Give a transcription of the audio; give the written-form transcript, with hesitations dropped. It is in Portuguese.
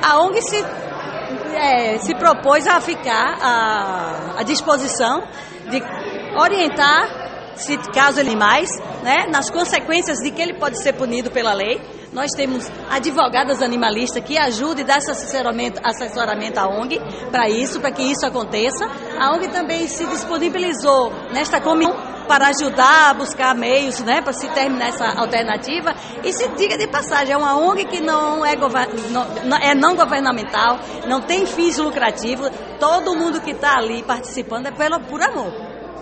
A ONG se propôs a ficar à disposição de orientar, se caso ele mais, né, nas consequências de que ele pode ser punido pela lei. Nós temos advogadas animalistas que ajudam e dão assessoramento à ONG para que isso aconteça. A ONG também se disponibilizou nesta comissão para ajudar a buscar meios, né, para se terminar essa alternativa. E se diga de passagem, é uma ONG que não é governamental, não tem fins lucrativos. Todo mundo que está ali participando é por amor.